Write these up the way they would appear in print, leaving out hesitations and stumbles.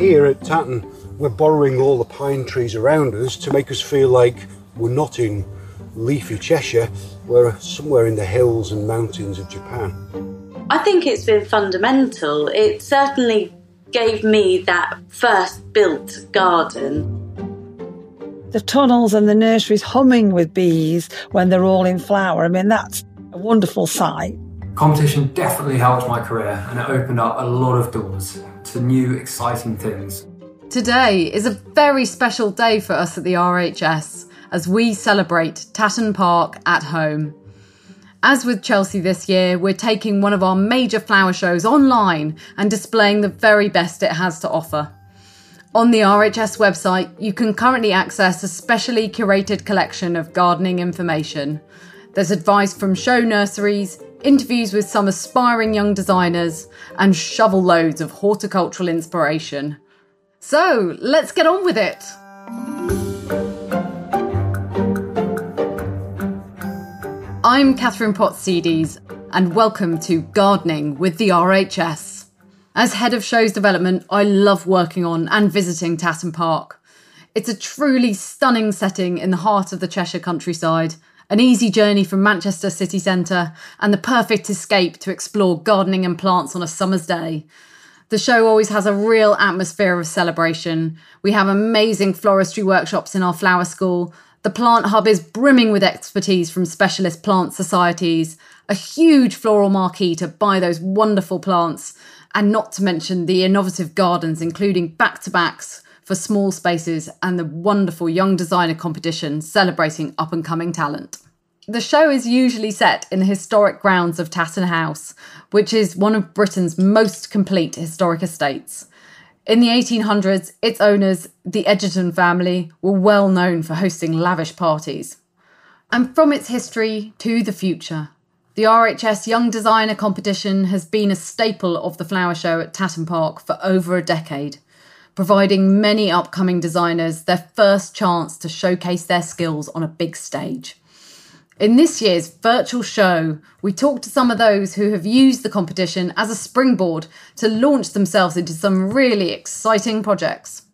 Here at Tatton, we're borrowing all the pine trees around us to make us feel like we're not in leafy Cheshire, we're somewhere in the hills and mountains of Japan. I think it's been fundamental. It certainly gave me that first built garden. The tunnels and the nurseries humming with bees when they're all in flower. I mean, that's a wonderful sight. Competition definitely helped my career, and it opened up a lot of doors to new, exciting things. Today is a very special day for us at the RHS as we celebrate Tatton Park at home. As with Chelsea this year, we're taking one of our major flower shows online and displaying the very best it has to offer. On the RHS website, you can currently access a specially curated collection of gardening information. There's advice from show nurseries, interviews with some aspiring young designers, and shovel loads of horticultural inspiration. So, let's get on with it! I'm Catherine Potts-Sedes, and welcome to Gardening with the RHS. As head of shows development, I love working on and visiting Tatton Park. It's a truly stunning setting in the heart of the Cheshire countryside, an easy journey from Manchester city centre, and the perfect escape to explore gardening and plants on a summer's day. The show always has a real atmosphere of celebration. We have amazing floristry workshops in our flower school. The plant hub is brimming with expertise from specialist plant societies, a huge floral marquee to buy those wonderful plants, and not to mention the innovative gardens, including back-to-backs for small spaces and the wonderful young designer competition celebrating up-and-coming talent. The show is usually set in the historic grounds of Tatton House, which is one of Britain's most complete historic estates. In the 1800s, its owners, the Egerton family, were well known for hosting lavish parties. And from its history to the future, the RHS Young Designer Competition has been a staple of the flower show at Tatton Park for over a decade, providing many upcoming designers their first chance to showcase their skills on a big stage. In this year's virtual show, we talked to some of those who have used the competition as a springboard to launch themselves into some really exciting projects.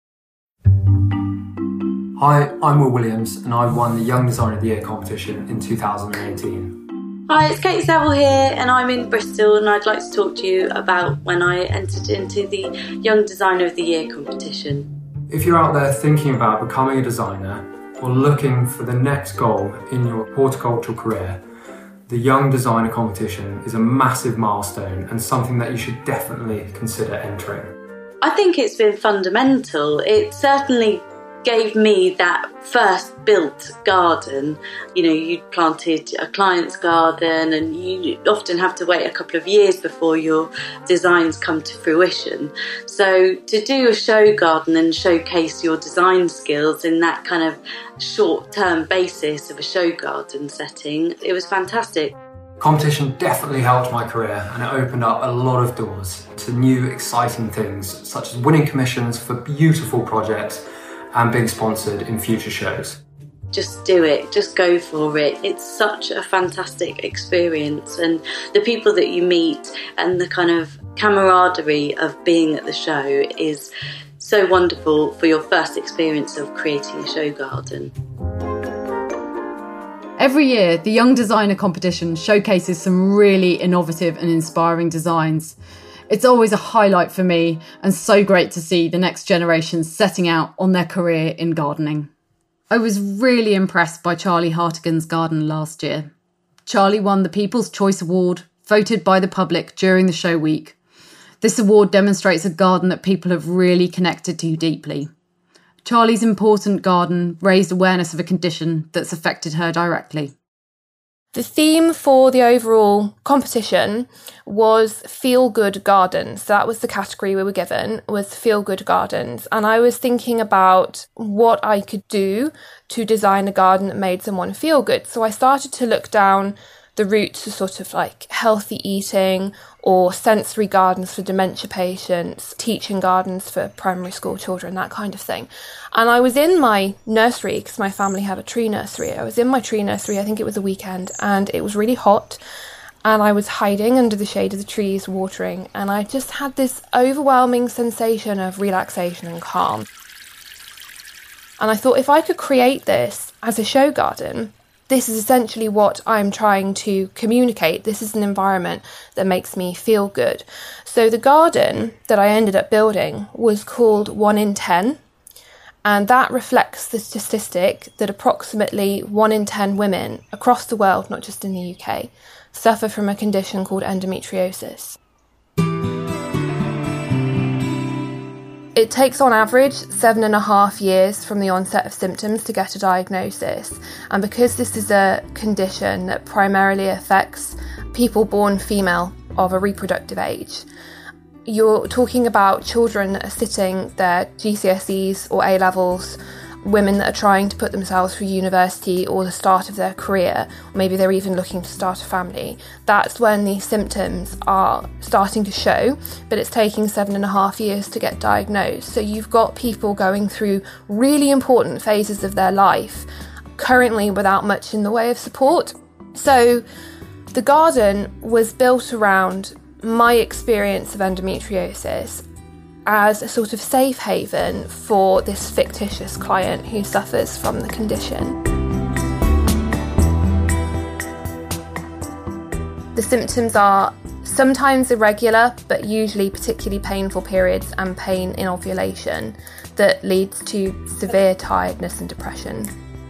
Hi, I'm Will Williams, and I won the Young Designer of the Year competition in 2018. Hi, it's Kate Saville here, and I'm in Bristol, and I'd like to talk to you about when I entered into the Young Designer of the Year competition. If you're out there thinking about becoming a designer, or looking for the next goal in your horticultural career, the Young Designer competition is a massive milestone and something that you should definitely consider entering. I think it's been fundamental. It certainly gave me that first built garden. You know, you planted a client's garden and you often have to wait a couple of years before your designs come to fruition. So to do a show garden and showcase your design skills in that kind of short-term basis of a show garden setting, it was fantastic. Competition definitely helped my career, and it opened up a lot of doors to new exciting things, such as winning commissions for beautiful projects and being sponsored in future shows. Just do it, just go for it. It's such a fantastic experience, and the people that you meet and the kind of camaraderie of being at the show is so wonderful for your first experience of creating a show garden. Every year, the Young Designer competition showcases some really innovative and inspiring designs. It's always a highlight for me, and so great to see the next generation setting out on their career in gardening. I was really impressed by Charlie Hartigan's garden last year. Charlie won the People's Choice Award, voted by the public during the show week. This award demonstrates a garden that people have really connected to deeply. Charlie's important garden raised awareness of a condition that's affected her directly. The theme for the overall competition was Feel Good Gardens. That was the category we were given, was Feel Good Gardens. And I was thinking about what I could do to design a garden that made someone feel good. So I started to look down the route to sort of like healthy eating or sensory gardens for dementia patients, teaching gardens for primary school children, that kind of thing. And I was in my nursery, because my family had a tree nursery. I was in my tree nursery, I think it was a weekend, and it was really hot. and I was hiding under the shade of the trees watering, and I just had this overwhelming sensation of relaxation and calm. And I thought, if I could create this as a show garden, this is essentially what I'm trying to communicate. This is an environment that makes me feel good. So the garden that I ended up building was called 1 in 10. And that reflects the statistic that approximately 1 in 10 women across the world, not just in the UK, suffer from a condition called endometriosis. It takes on average 7.5 years from the onset of symptoms to get a diagnosis. And because this is a condition that primarily affects people born female of a reproductive age, you're talking about children that are sitting their GCSEs or A-levels, women that are trying to put themselves through university or the start of their career, or maybe they're even looking to start a family. That's when these symptoms are starting to show, but it's taking 7.5 years to get diagnosed. So you've got people going through really important phases of their life, currently without much in the way of support. So the garden was built around my experience of endometriosis as a sort of safe haven for this fictitious client who suffers from the condition. The symptoms are sometimes irregular, but usually particularly painful periods and pain in ovulation that leads to severe tiredness and depression.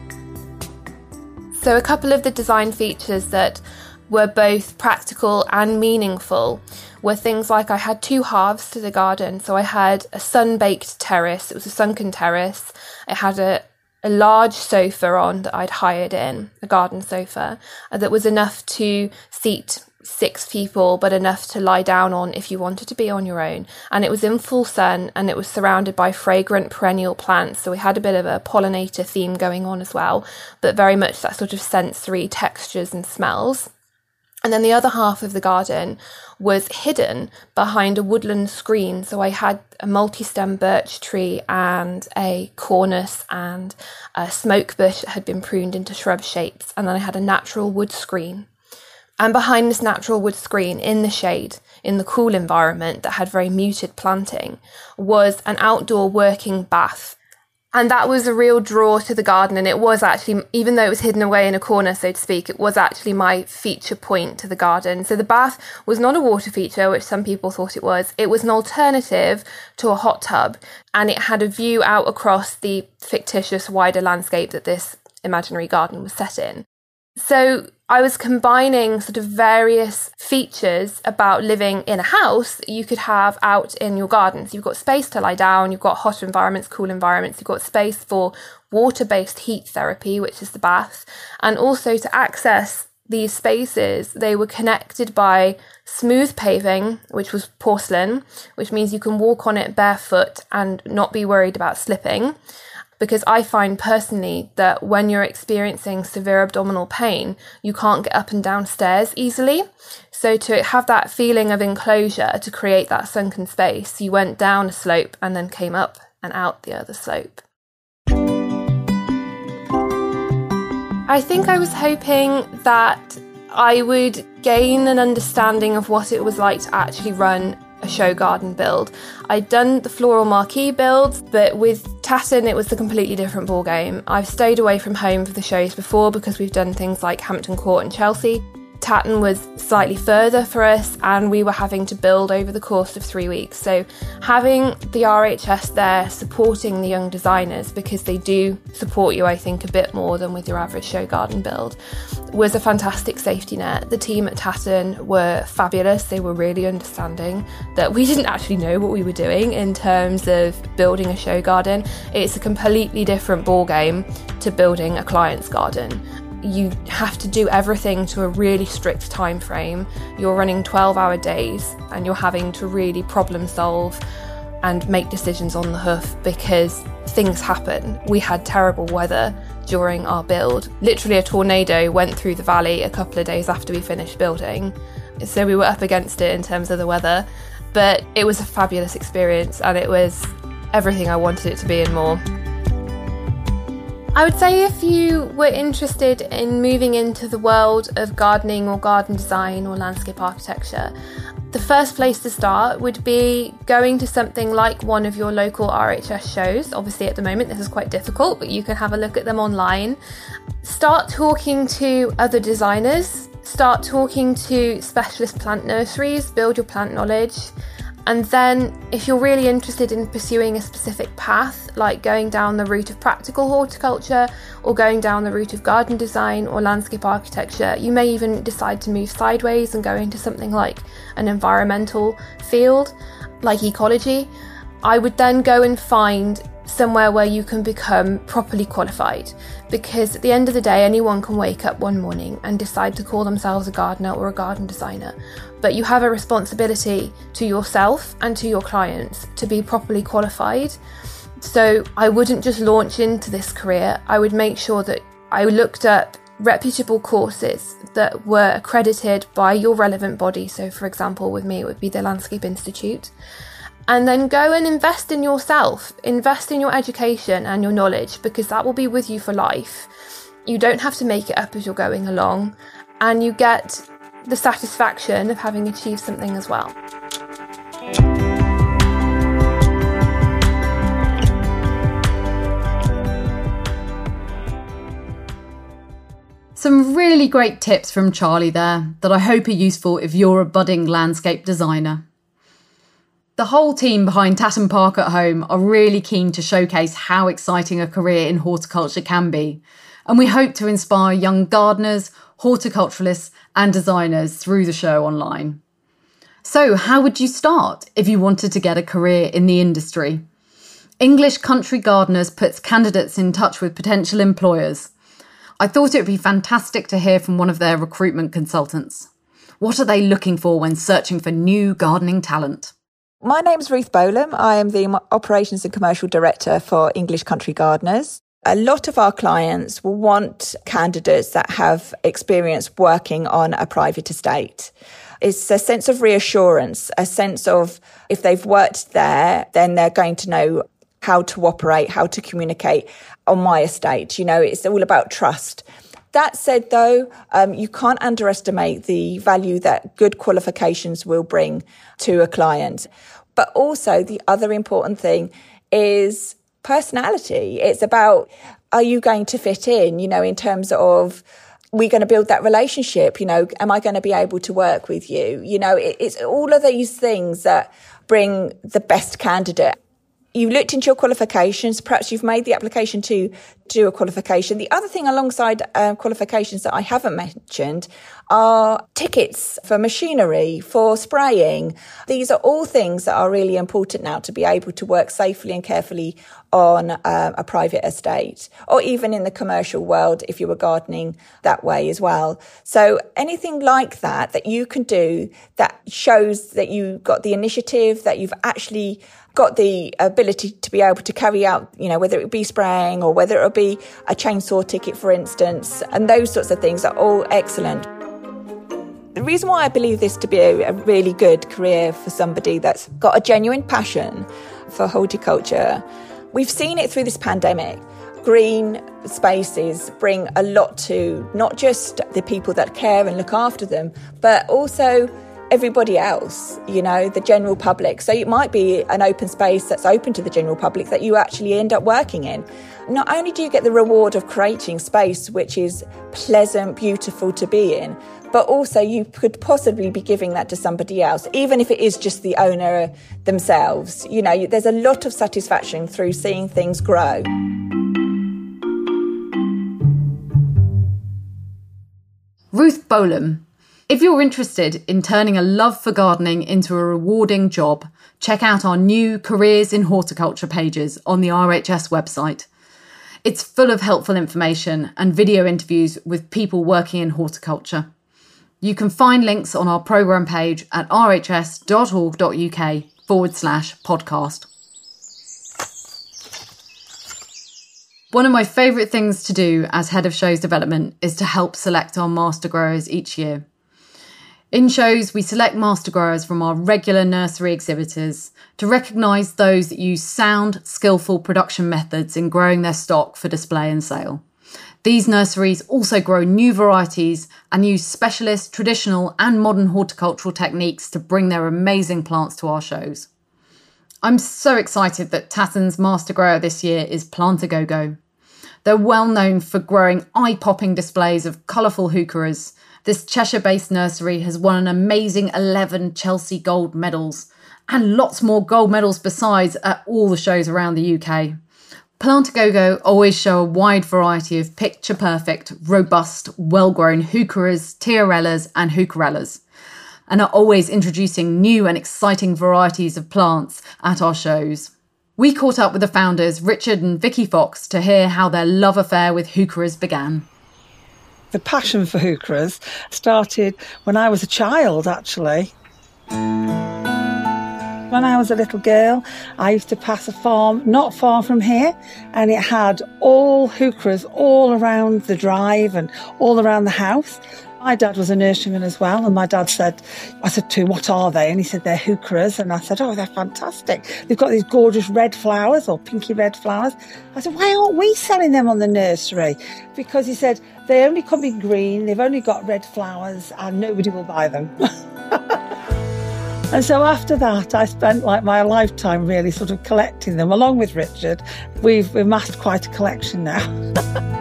So a couple of the design features that were both practical and meaningful were things like I had 2 halves to the garden. So I had a sun-baked terrace. It was a sunken terrace. I had a large sofa on that I'd hired in, a garden sofa, that was enough to seat 6 people, but enough to lie down on if you wanted to be on your own. And it was in full sun, and it was surrounded by fragrant perennial plants. So we had a bit of a pollinator theme going on as well, but very much that sort of sensory textures and smells. And then the other half of the garden was hidden behind a woodland screen. So I had a multi-stem birch tree and a cornice and a smoke bush that had been pruned into shrub shapes. And then I had a natural wood screen. And behind this natural wood screen, in the shade, in the cool environment that had very muted planting, was an outdoor working bath. And that was a real draw to the garden. And it was actually, even though it was hidden away in a corner, so to speak, it was actually my feature point to the garden. So the bath was not a water feature, which some people thought it was. It was an alternative to a hot tub. And it had a view out across the fictitious wider landscape that this imaginary garden was set in. So I was combining sort of various features about living in a house that you could have out in your garden. So you've got space to lie down, you've got hot environments, cool environments, you've got space for water-based heat therapy, which is the bath. And also to access these spaces, they were connected by smooth paving, which was porcelain, which means you can walk on it barefoot and not be worried about slipping. Because I find personally that when you're experiencing severe abdominal pain, you can't get up and down stairs easily. So to have that feeling of enclosure, to create that sunken space, you went down a slope and then came up and out the other slope. I think I was hoping that I would gain an understanding of what it was like to actually run a show garden build. I'd done the floral marquee builds, but with Tatton it was a completely different ballgame. I've stayed away from home for the shows before because we've done things like Hampton Court and Chelsea. Tatton was slightly further for us and we were having to build over the course of 3 weeks. So having the RHS there supporting the young designers, because they do support you, I think, a bit more than with your average show garden build, was a fantastic safety net. The team at Tatton were fabulous. They were really understanding that we didn't actually know what we were doing in terms of building a show garden. It's a completely different ballgame to building a client's garden. You have to do everything to a really strict time frame. You're running 12-hour days and you're having to really problem solve and make decisions on the hoof because things happen. We had terrible weather during our build. Literally a tornado went through the valley a couple of days after we finished building. So we were up against it in terms of the weather, but it was a fabulous experience and it was everything I wanted it to be and more. I would say if you were interested in moving into the world of gardening or garden design or landscape architecture, the first place to start would be going to something like one of your local RHS shows. Obviously at the moment this is quite difficult, but you can have a look at them online. Start talking to other designers, start talking to specialist plant nurseries, build your plant knowledge. And then if you're really interested in pursuing a specific path, like going down the route of practical horticulture or going down the route of garden design or landscape architecture, you may even decide to move sideways and go into something like an environmental field, like ecology. I would then go and find somewhere where you can become properly qualified, because at the end of the day anyone can wake up one morning and decide to call themselves a gardener or a garden designer, but you have a responsibility to yourself and to your clients to be properly qualified. So I wouldn't just launch into this career. I would make sure that I looked up reputable courses that were accredited by your relevant body. So for example, with me it would be the Landscape Institute. And then go and invest in yourself, invest in your education and your knowledge, because that will be with you for life. You don't have to make it up as you're going along, and you get the satisfaction of having achieved something as well. Some really great tips from Charlie there that I hope are useful if you're a budding landscape designer. The whole team behind Tatton Park at Home are really keen to showcase how exciting a career in horticulture can be, and we hope to inspire young gardeners, horticulturalists and designers through the show online. So how would you start if you wanted to get a career in the industry? English Country Gardeners puts candidates in touch with potential employers. I thought it would be fantastic to hear from one of their recruitment consultants. What are they looking for when searching for new gardening talent? My name's Ruth Bolam. I am the Operations and Commercial Director for English Country Gardeners. A lot of our clients will want candidates that have experience working on a private estate. It's a sense of reassurance, a sense of if they've worked there, then they're going to know how to operate, how to communicate on my estate. You know, it's all about trust. That said, though, you can't underestimate the value that good qualifications will bring to a client. But also the other important thing is personality. It's about, are you going to fit in, you know, in terms of, we're going to build that relationship, you know, am I going to be able to work with you? You know, it's all of these things that bring the best candidate. You've looked into your qualifications, perhaps you've made the application to do a qualification. The other thing alongside qualifications that I haven't mentioned are tickets for machinery, for spraying. These are all things that are really important now to be able to work safely and carefully on a private estate, or even in the commercial world if you were gardening that way as well. So anything like that that you can do that shows that you've got the initiative, that you've actually got the ability to be able to carry out, you know, whether it be spraying or whether it be a chainsaw ticket, for instance, and those sorts of things are all excellent. The reason why I believe this to be a really good career for somebody that's got a genuine passion for horticulture, we've seen it through this pandemic. Green spaces bring a lot to not just the people that care and look after them, but also everybody else, you know, the general public. So it might be an open space that's open to the general public that you actually end up working in. Not only do you get the reward of creating space which is pleasant, beautiful to be in, but also you could possibly be giving that to somebody else, even if it is just the owner themselves. You know, there's a lot of satisfaction through seeing things grow. Ruth Bolam. If you're interested in turning a love for gardening into a rewarding job, check out our new Careers in Horticulture pages on the RHS website. It's full of helpful information and video interviews with people working in horticulture. You can find links on our programme page at rhs.org.uk/podcast. One of my favourite things to do as head of shows development is to help select our master growers each year. In shows, we select master growers from our regular nursery exhibitors to recognise those that use sound, skillful production methods in growing their stock for display and sale. These nurseries also grow new varieties and use specialist, traditional and modern horticultural techniques to bring their amazing plants to our shows. I'm so excited that Tatton's master grower this year is Plant-A-Go-Go. They're well known for growing eye-popping displays of colourful heucheras. This Cheshire-based nursery has won an amazing 11 Chelsea Gold medals and lots more gold medals besides at all the shows around the UK. Plant-A-Go-Go always show a wide variety of picture-perfect, robust, well-grown heucheras, tiarellas and heucherellas, and are always introducing new and exciting varieties of plants at our shows. We caught up with the founders, Richard and Vicky Fox, to hear how their love affair with heucheras began. The passion for heucheras started when I was a child, actually. When I was a little girl, I used to pass a farm not far from here, and it had all heucheras all around the drive and all around the house. My dad was a nurseryman as well, and my dad said, I said to him, what are they? And he said, they're heucheras. And I said, oh, they're fantastic. They've got these gorgeous red flowers or pinky red flowers. I said, why aren't we selling them on the nursery? Because he said, they only come in green, they've only got red flowers, and nobody will buy them. And so after that, I spent like my lifetime really sort of collecting them, along with Richard. We've amassed quite a collection now.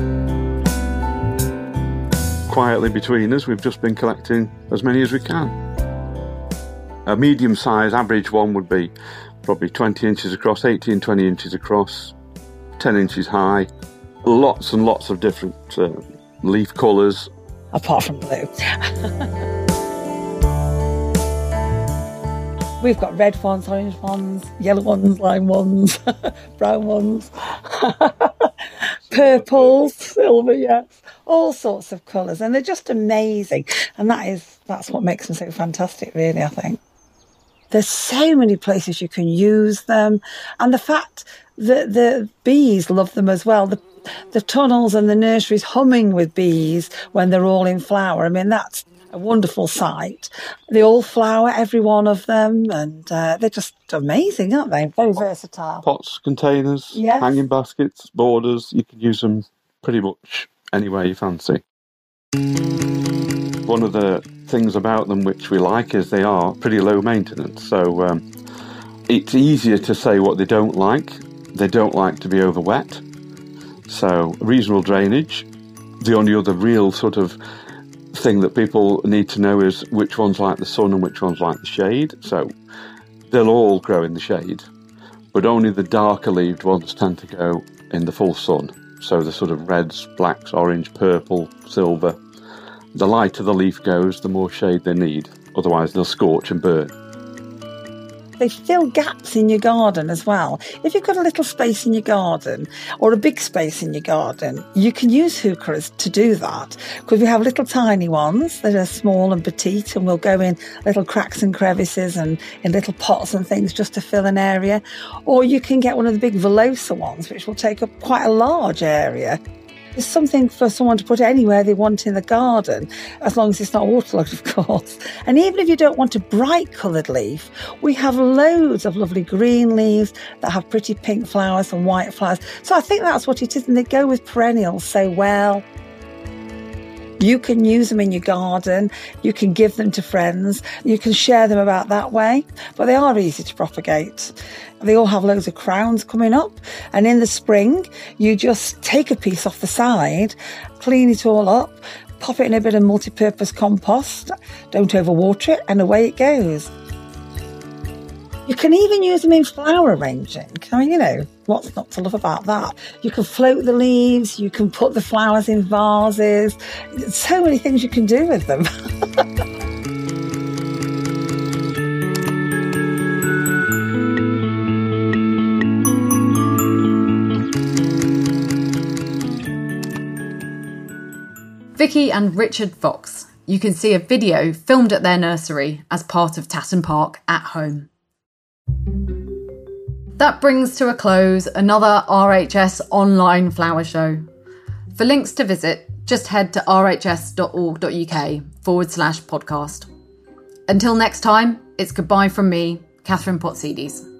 Quietly between us, we've just been collecting as many as we can. A medium size average one would be probably 20 inches across, 18, 20 inches across, 10 inches high. Lots and lots of different leaf colours. Apart from blue. We've got red ones, orange ones, yellow ones, lime ones, brown ones, purples, silver, yes, all sorts of colours, and they're just amazing. And that's what makes them so fantastic, really, I think. There's so many places you can use them, and the fact that the bees love them as well. The tunnels and the nurseries humming with bees when they're all in flower. I mean, that's a wonderful sight. They all flower, every one of them, and they're just amazing, aren't they? Very versatile. Pots, containers, yes, hanging baskets, borders. You can use them pretty much anywhere you fancy. One of the things about them which we like is they are pretty low maintenance. So it's easier to say what they don't like. They don't like to be over wet. So reasonable drainage. The only other real sort of thing that people need to know is which ones like the sun and which ones like the shade. So they'll all grow in the shade, but only the darker leaved ones tend to go in the full sun. So the sort of reds, blacks, orange, purple, silver. The lighter the leaf goes, the more shade they need. Otherwise they'll scorch and burn. They fill gaps in your garden as well. If you've got a little space in your garden or a big space in your garden, you can use heucheras to do that, because we have little tiny ones that are small and petite, and will go in little cracks and crevices and in little pots and things just to fill an area. Or you can get one of the big Velosa ones, which will take up quite a large area. There's something for someone to put anywhere they want in the garden, as long as it's not waterlogged, of course. And even if you don't want a bright coloured leaf, we have loads of lovely green leaves that have pretty pink flowers and white flowers. So I think that's what it is, and they go with perennials so well. You can use them in your garden, you can give them to friends, you can share them about that way, but they are easy to propagate. They all have loads of crowns coming up, and in the spring you just take a piece off the side, clean it all up, pop it in a bit of multi-purpose compost, don't overwater it, and away it goes. You can even use them in flower arranging. I mean, you know, what's not to love about that? You can float the leaves, you can put the flowers in vases. So many things you can do with them. Vicky and Richard Fox. You can see a video filmed at their nursery as part of Tatton Park at home. That brings to a close another RHS online flower show. For links to visit, just head to rhs.org.uk/podcast. Until next time, it's goodbye from me, Catherine Potsides.